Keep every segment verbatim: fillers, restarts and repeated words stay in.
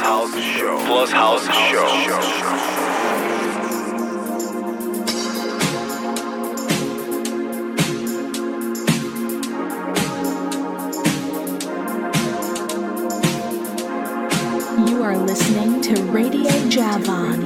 House Show. Plus House Show. You are listening to Radio Javon.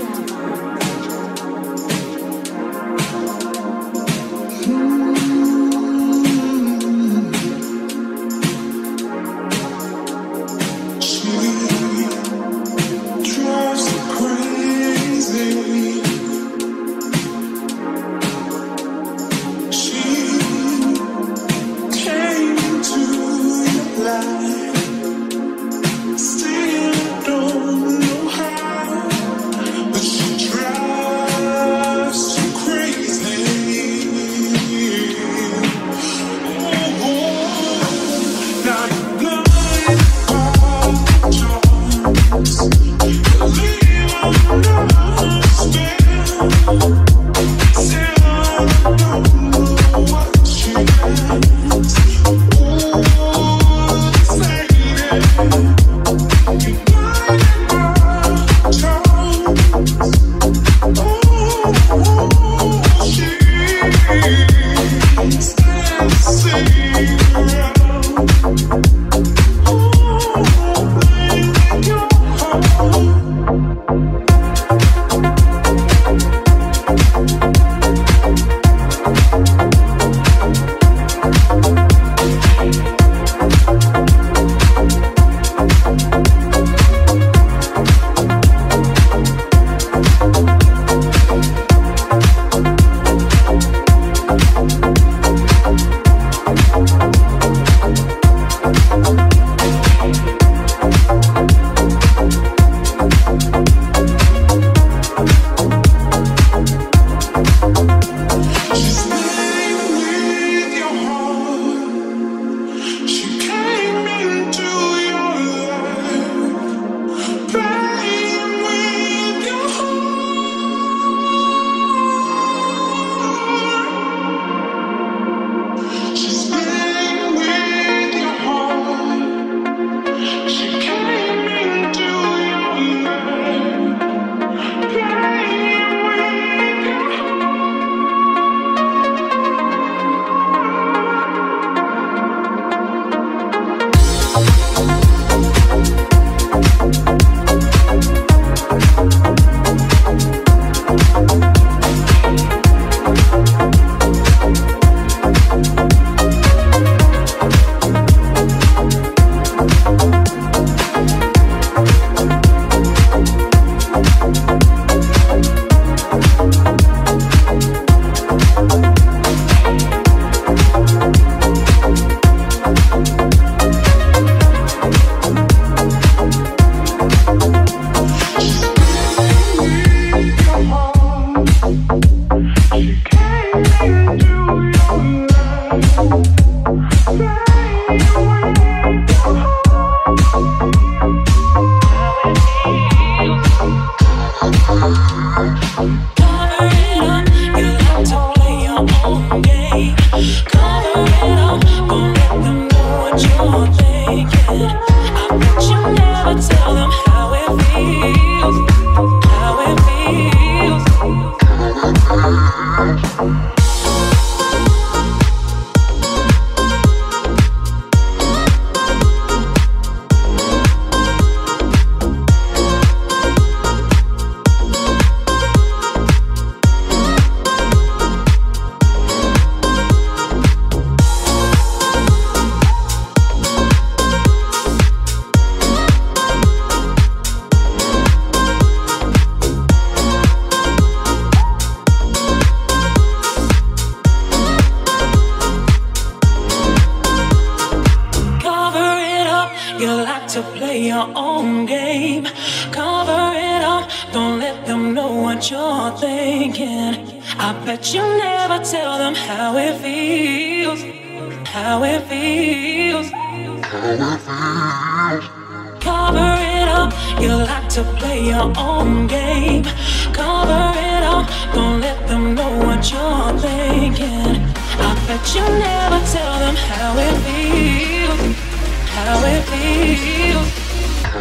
You never tell them how it feels, how it feels.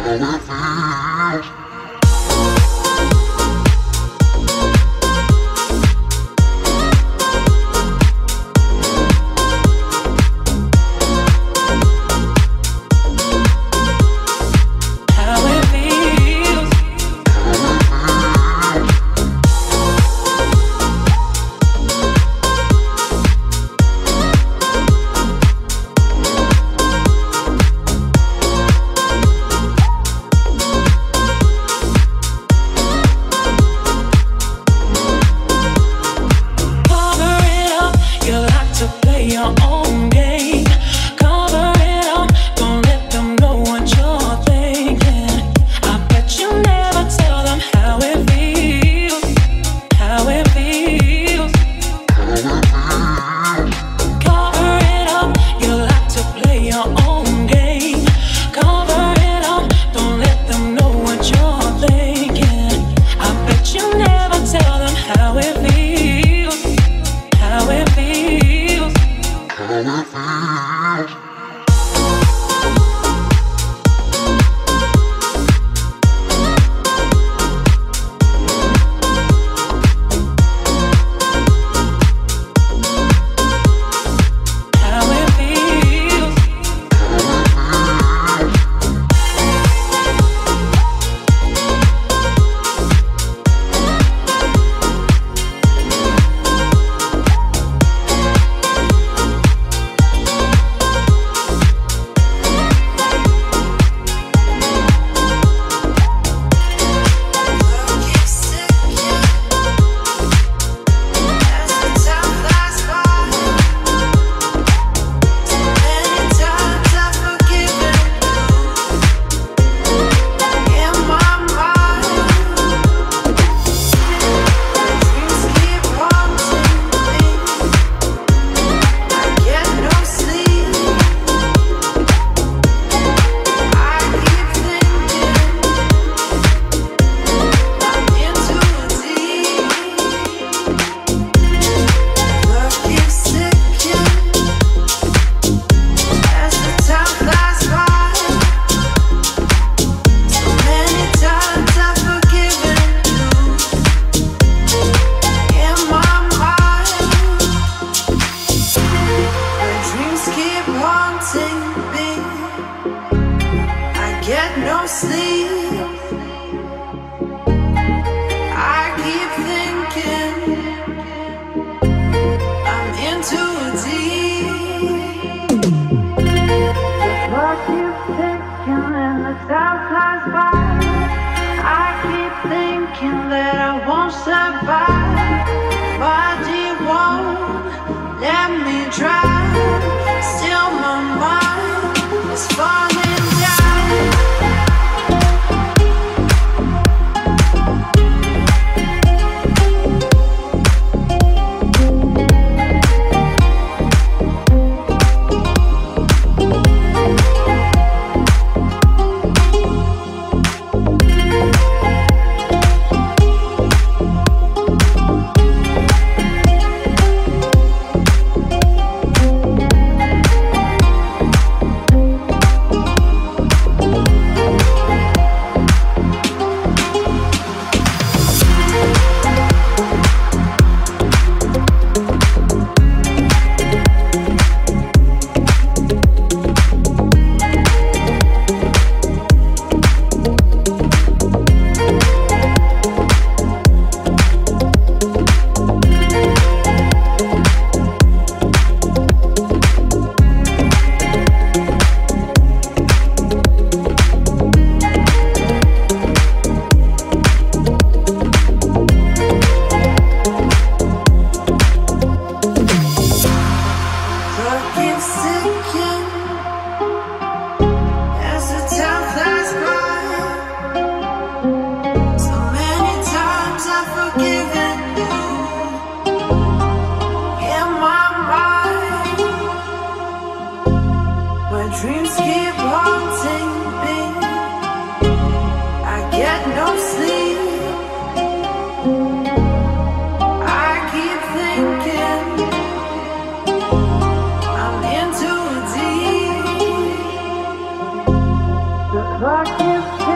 Like you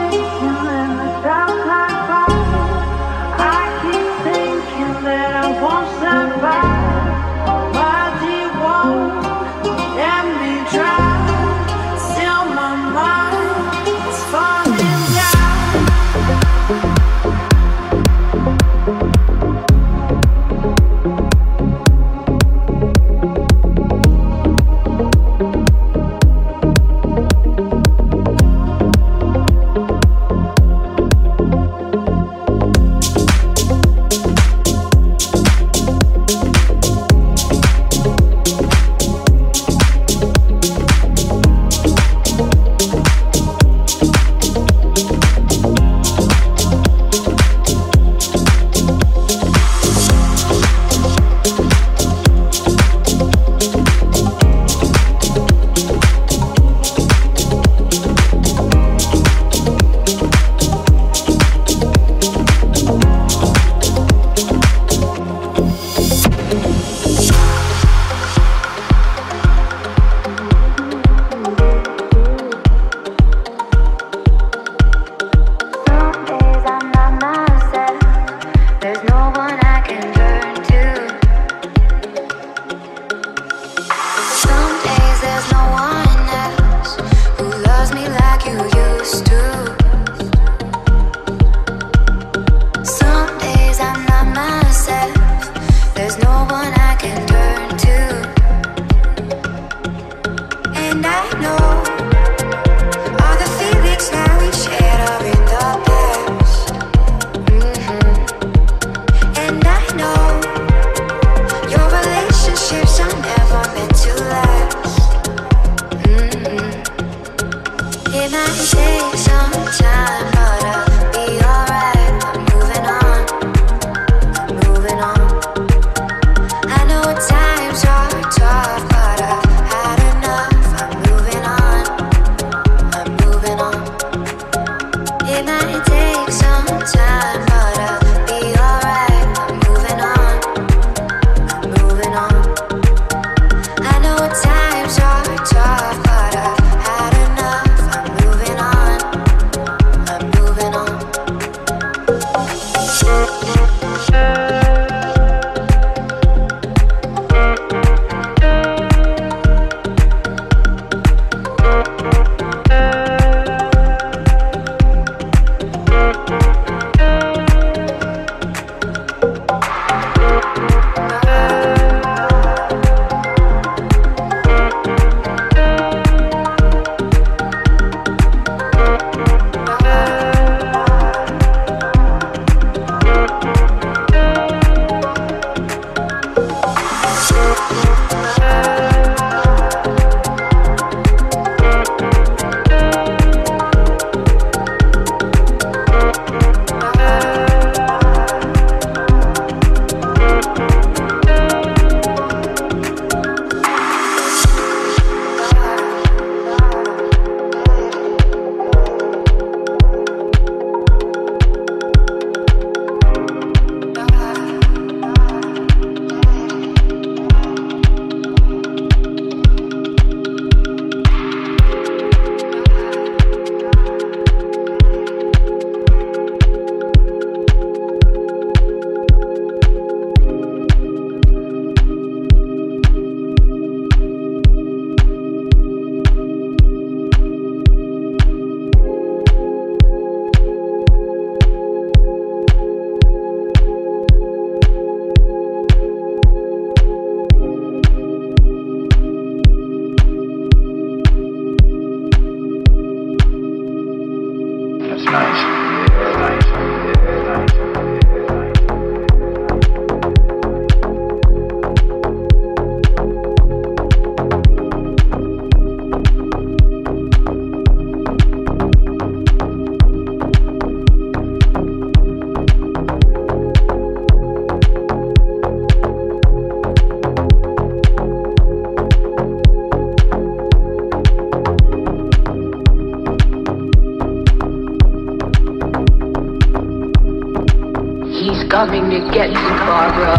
Coming to get you, Barbara.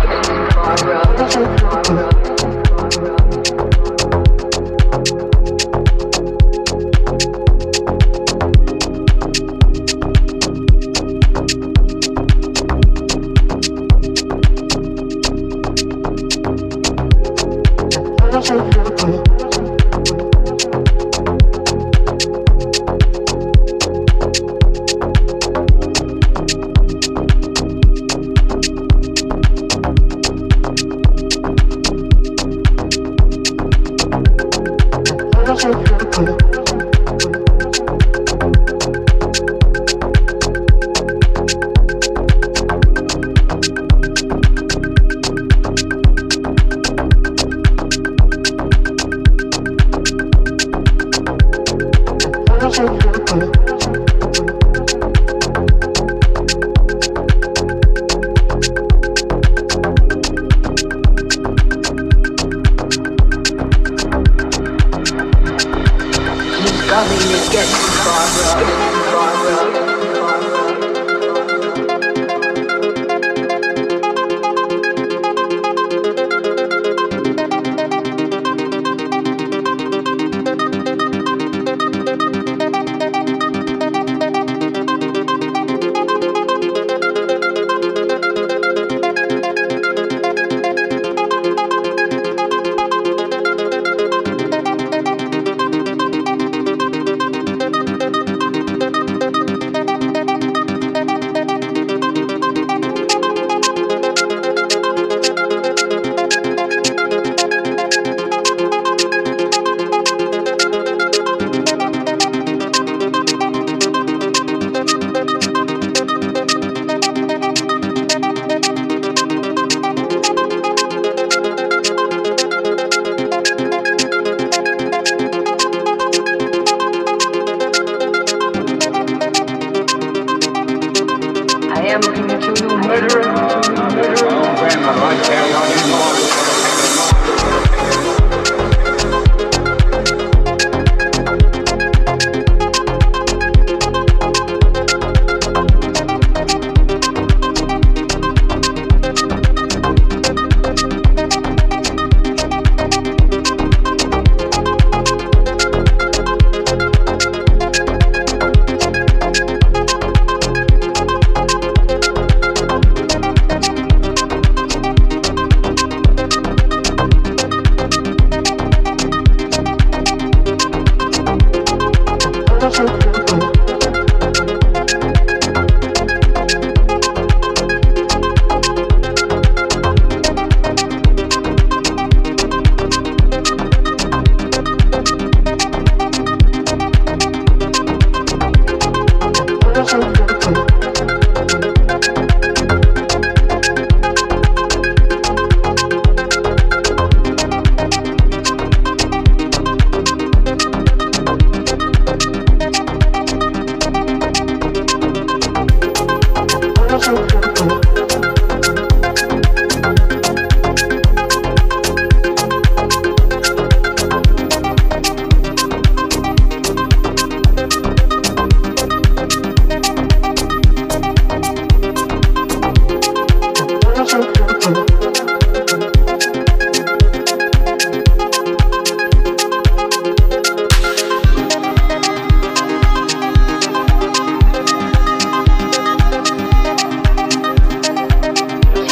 Barbara.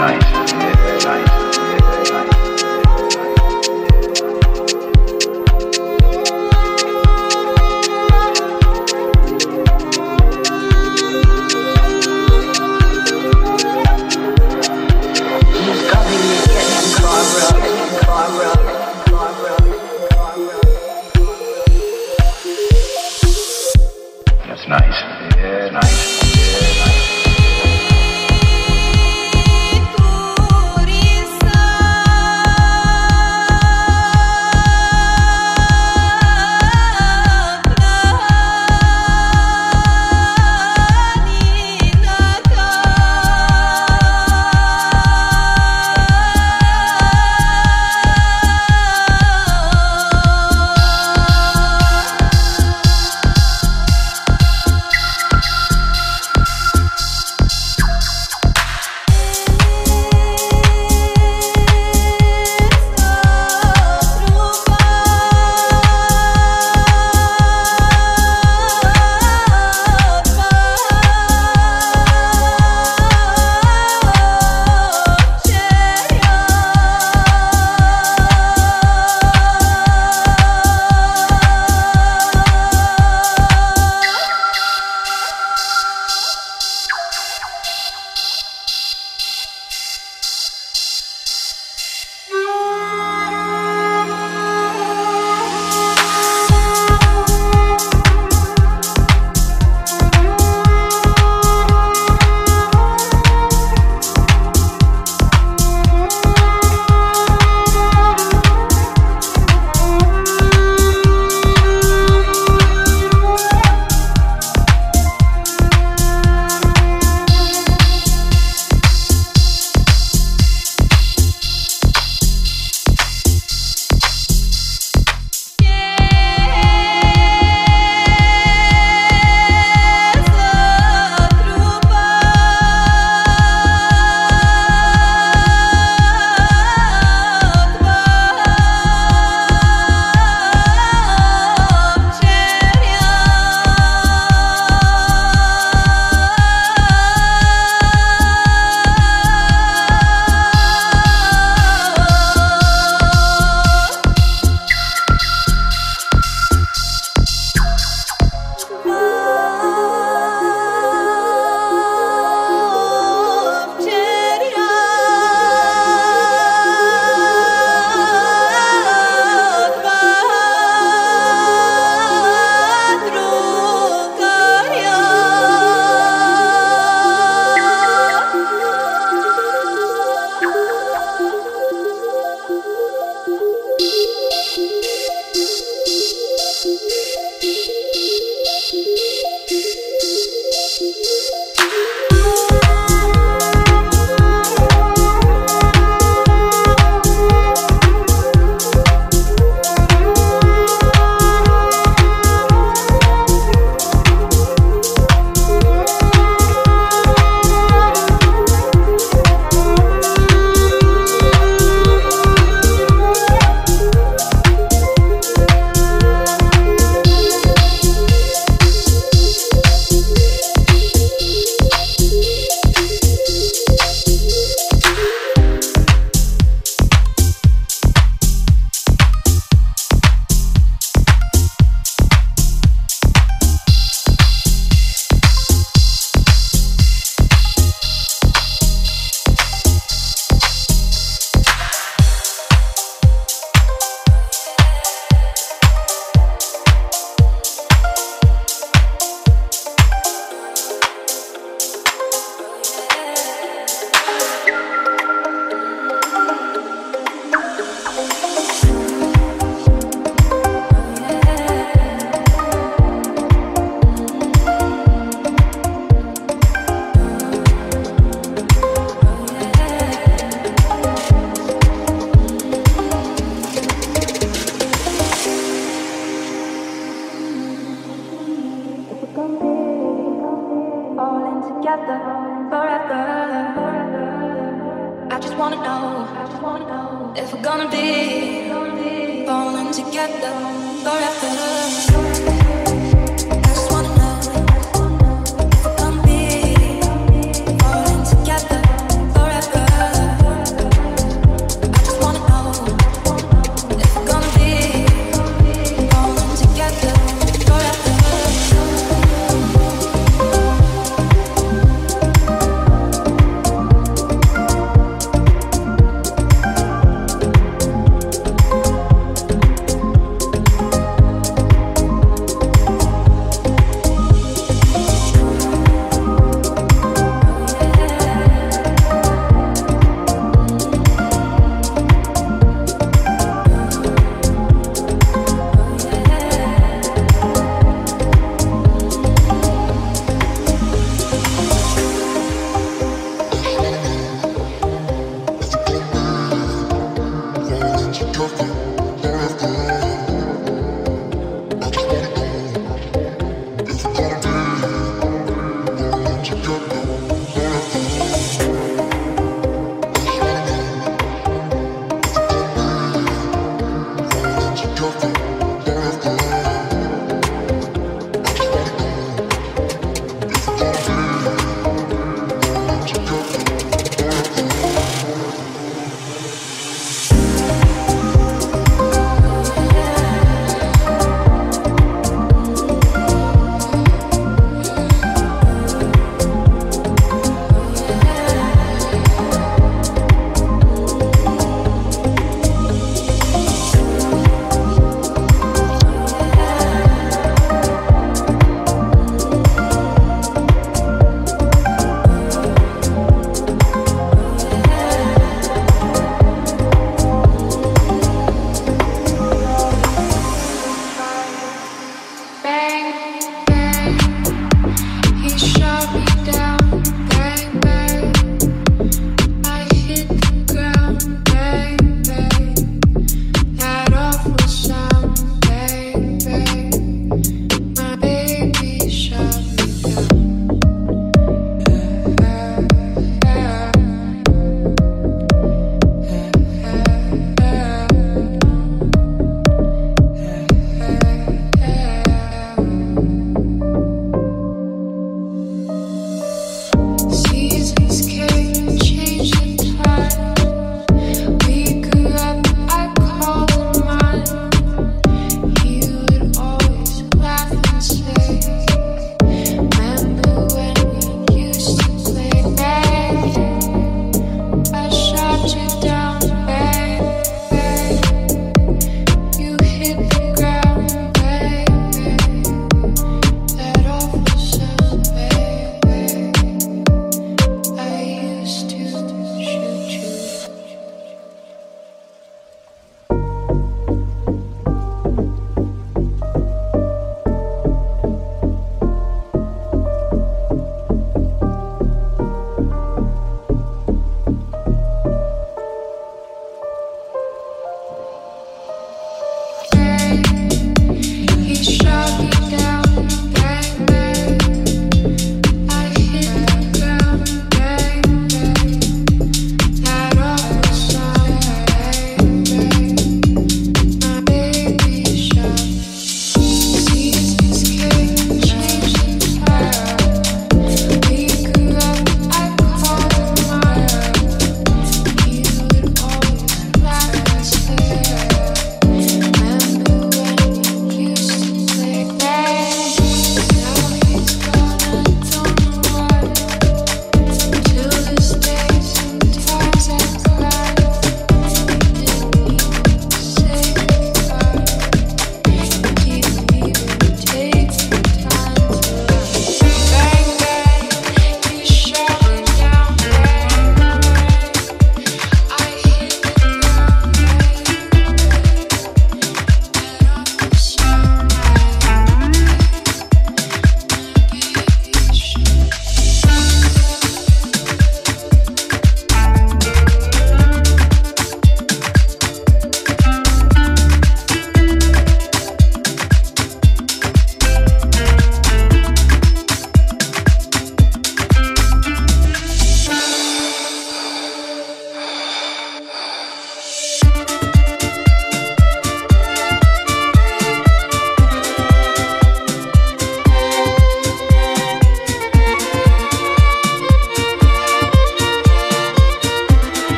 Forever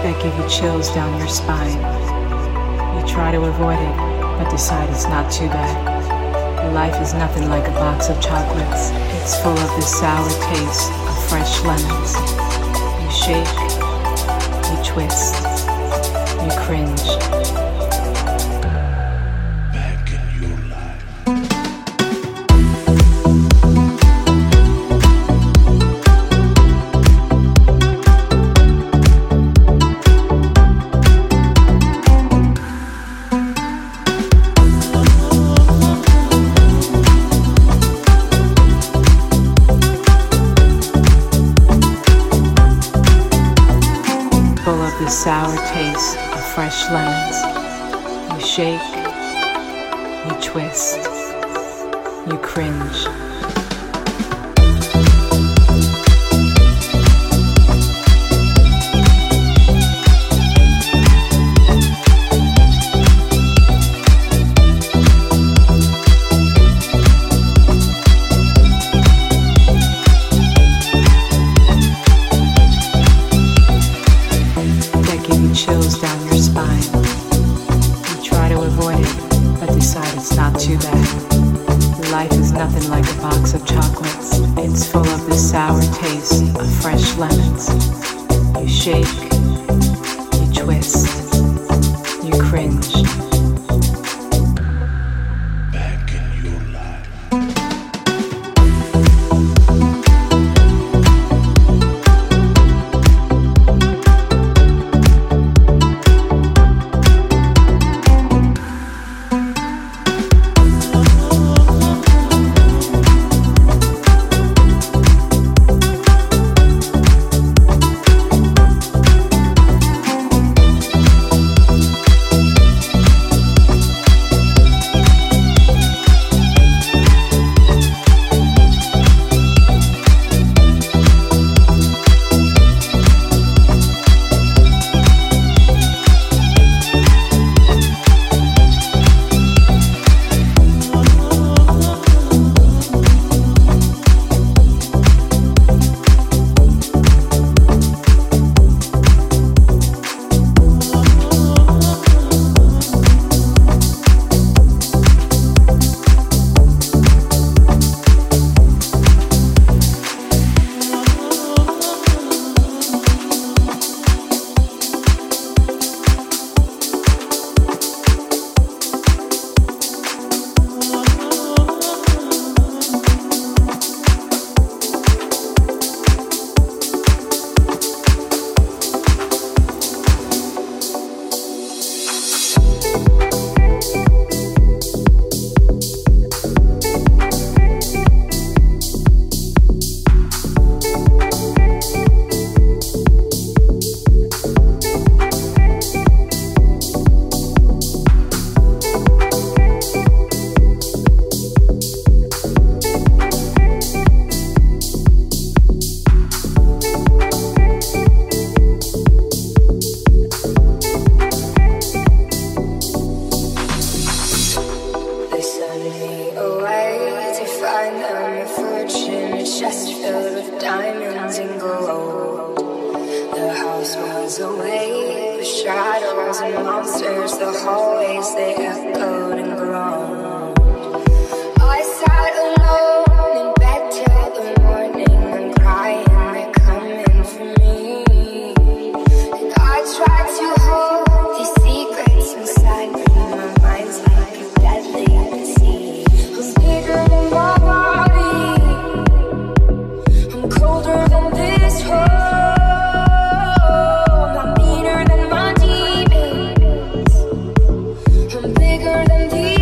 that give you chills down your spine. You try to avoid it, but decide it's not too bad. Life is nothing like a box of chocolates. It's full of the sour taste of fresh lemons. You shake, you twist, you cringe. The sour taste of fresh lemons. You shake, you twist, you cringe. Chills down your spine. You try to avoid it, but decide it's not too bad. Life is nothing like a box of chocolates. It's full of the sour taste of fresh lemons. You shake, you twist, you cringe. Bigger than these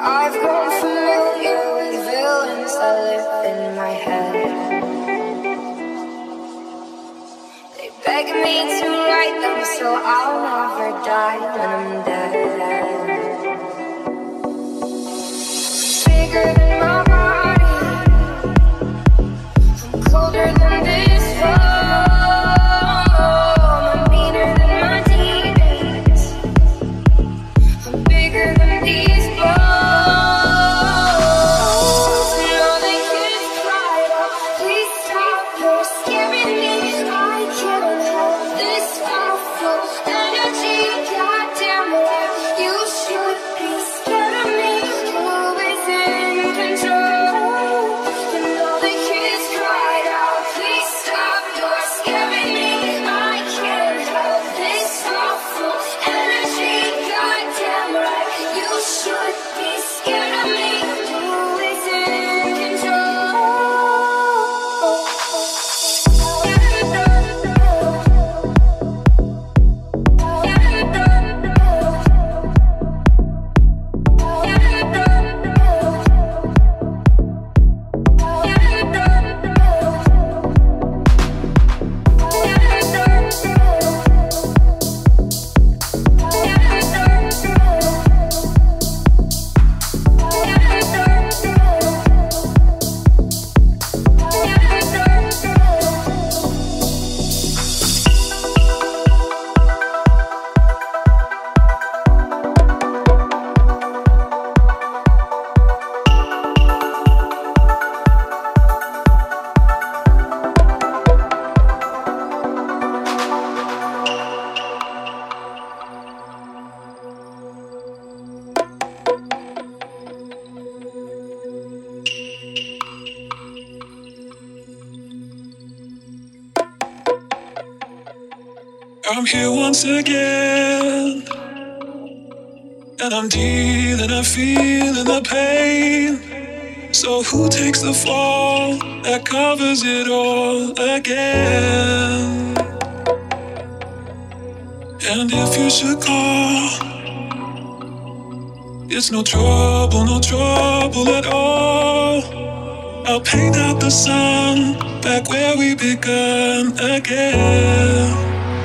I've grown familiar with villains that live in my head. They beg me to write them so I'll never die when I'm dead. Bigger than my body, I'm colder than this foam. I'm meaner than my demons, I'm bigger than these bones. And all they kids cried out, please stop, you're scaring me. I can't help this awful energy. Goddamn right, you should be scared of me. Who is in control? And all the kids cried out, please stop, you're scaring me. I can't help this awful energy. Goddamn right, you should be scared of me. Who is in I'm here once again, and I'm dealing, I'm feeling the pain. So who takes the fall that covers it all again? And if you should call, it's no trouble, no trouble at all. I'll paint out the sun back where we begun again.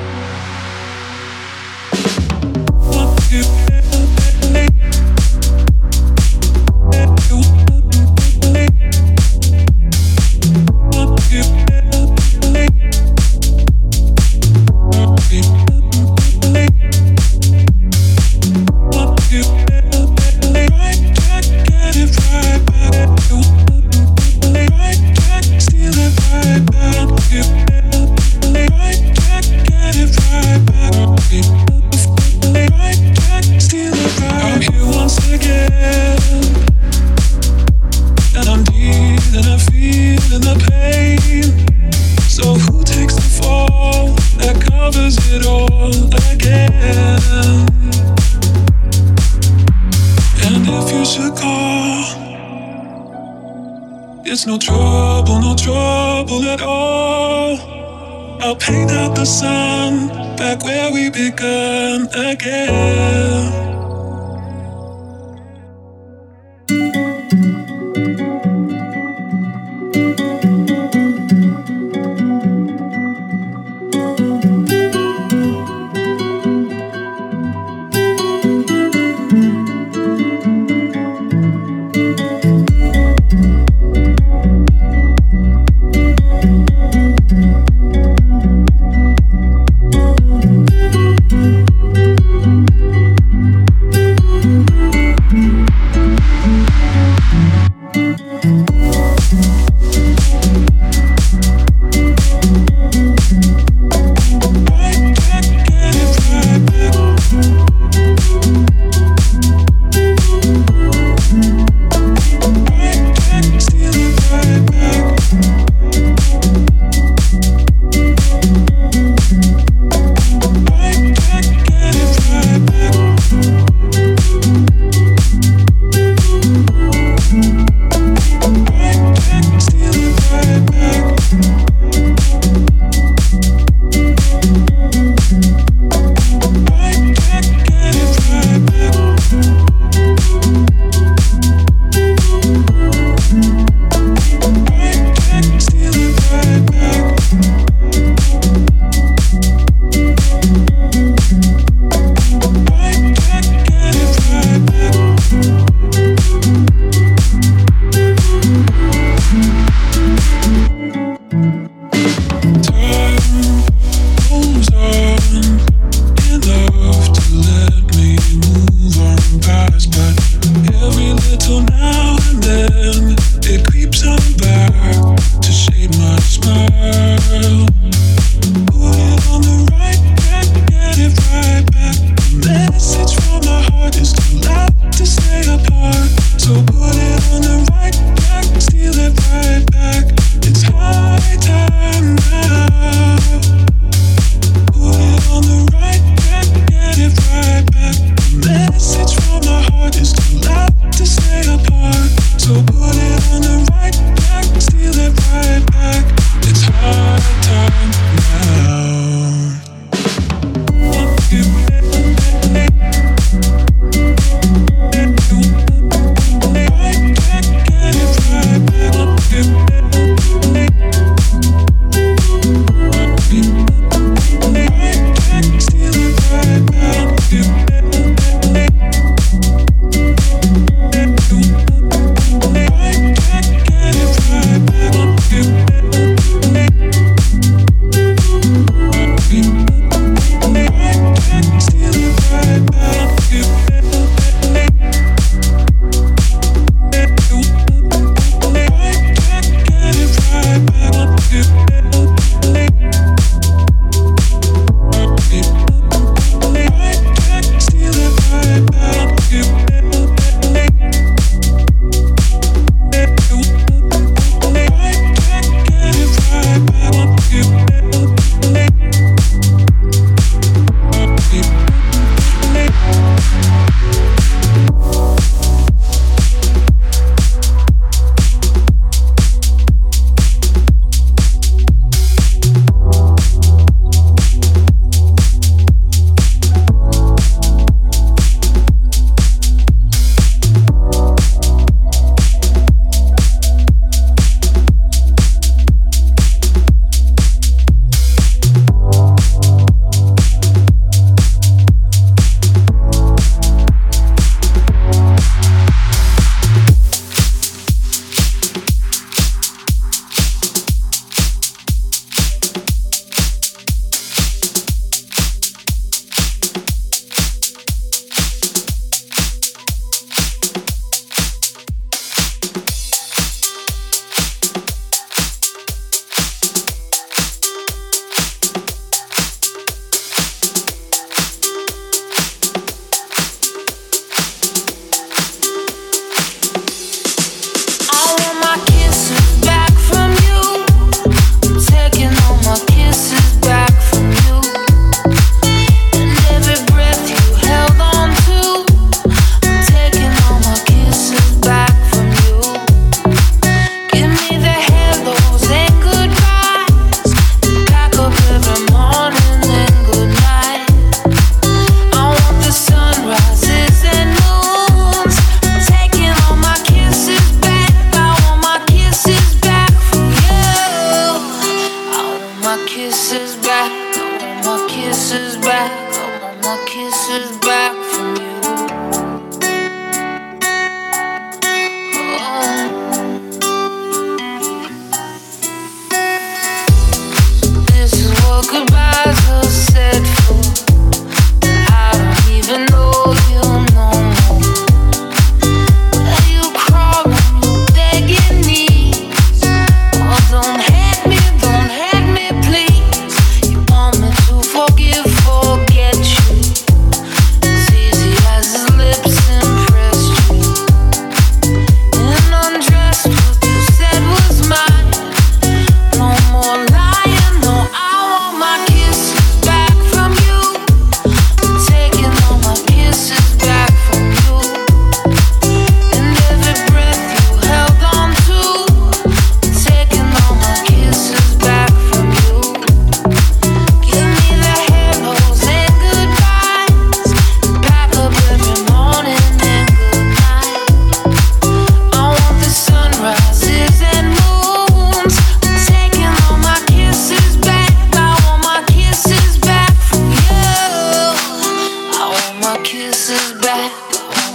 It's no trouble, no trouble at all. I'll paint out the sun back where we begun again.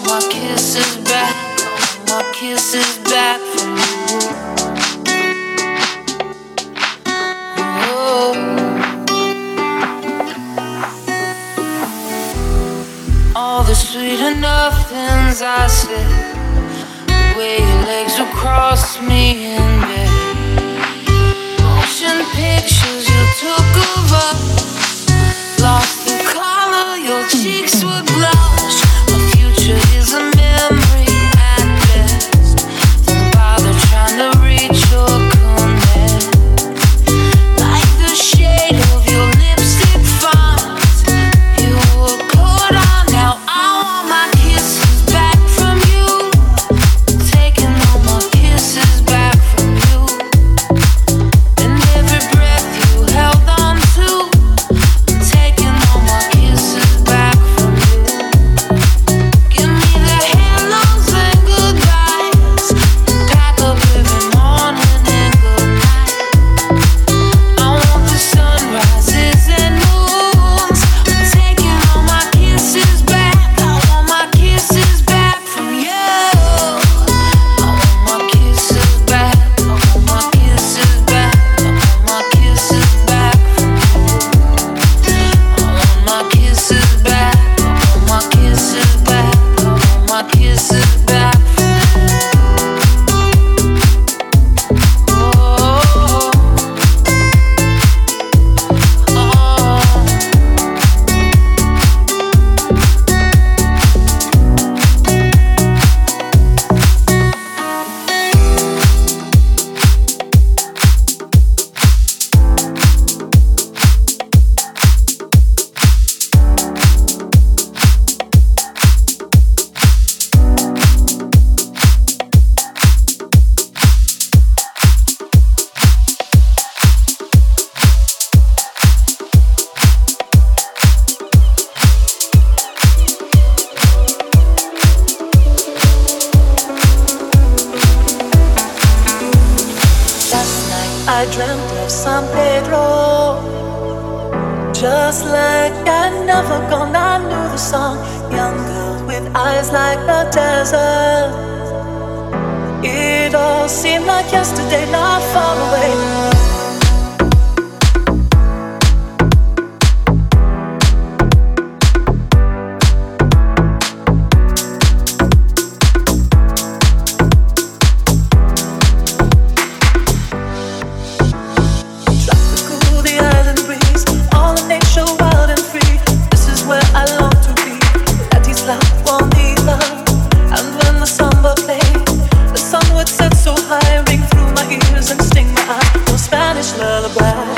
my kisses back. I want my kisses back from you. Oh. All the sweet enough things I said, the way your legs would cross me in bed, motion pictures you took of us, lost the color your cheeks would blush. My future is a memory at best. Don't bother trying to reach your connect. Like the shade of your lipstick finds you were put on. Now I want my kisses back from you, taking all my kisses back from you, and every breath you held on to, taking all my kisses back from you. Give me the hellos and goodbyes, pack up every morning and good night. I want the sunrises and moons, I'm taking all my kisses back. I want my kisses back from you. I want my kisses back. I want my kisses back. I want my kisses back from you. I want my kisses back. I want my kisses back. I want my kisses back from you. Oh, oh. Last night I dreamt of San Pedro, just like I'd never gone. I knew the song, young girl with eyes like the desert. It all seemed like yesterday, not far away. Tropical, the island breeze, all in nature, wild and free. This is where I long to be. At Isla Bonita, and when the samba played, the sun would set so high, ring through my ears and sting my eyes. No Spanish lullaby.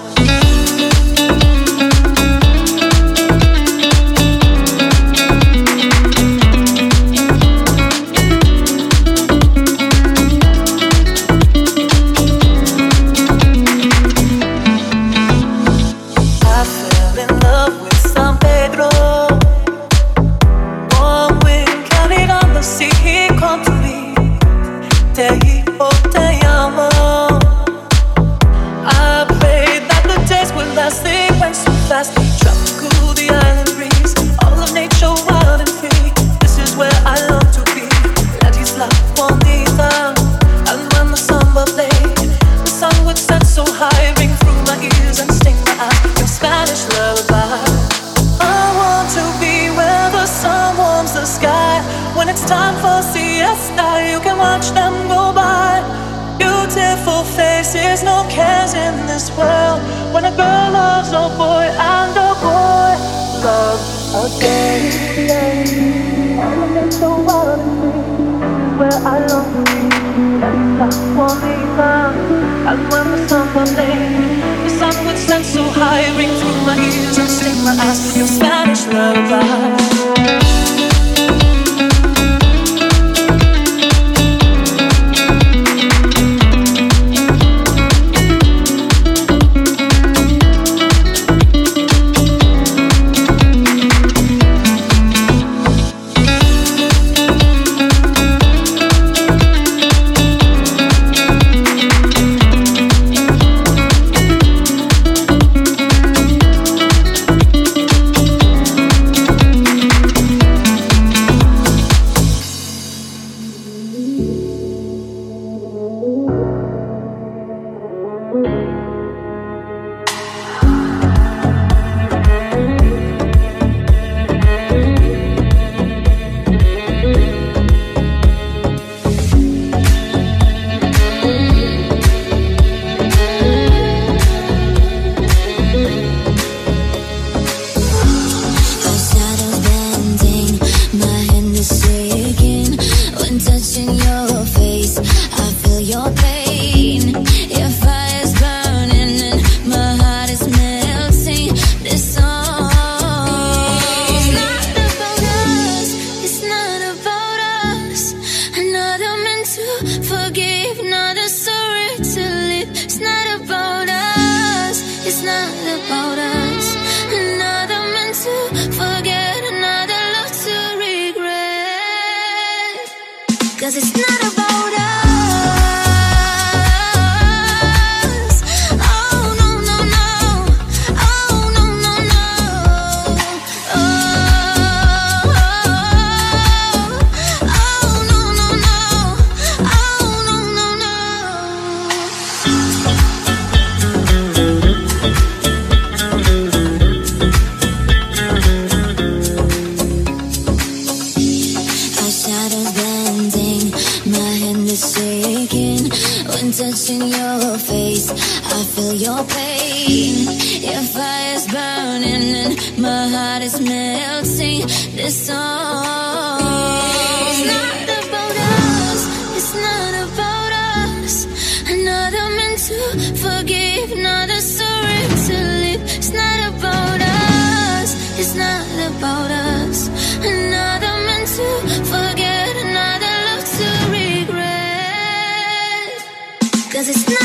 I fell in love with San Pedro. Warm wind carried on the sea. He called to me, Te hijo, te amo. I prayed that the days would last. They went so fast. Tropical, the island breeze, all of nature, wild and free. This is where I long to be. At Isla Bonita, and when the samba played, the sun would set so high, ring through my ears and sting my eyes. Your Spanish lullaby. I want to be where the sun warms the sky. When it's time for siesta, you can watch them go by. Beautiful faces, no cares in this world. When a girl loves a boy and a boy loves a girl. All of it so wild and free. This is where I long to be. That's one and when the summer played, the sun would set so high, ring through my ears and sting my eyes. Your Spanish lullaby. 'Cause it's not about us. Touching your face, I feel your pain. Your fire's burning and my heart is melting. This song is not about us. It's not about us. Another man to forgive, another story to live. It's not about us. It's not about us. Another man to forget, another love to regret. 'Cause it's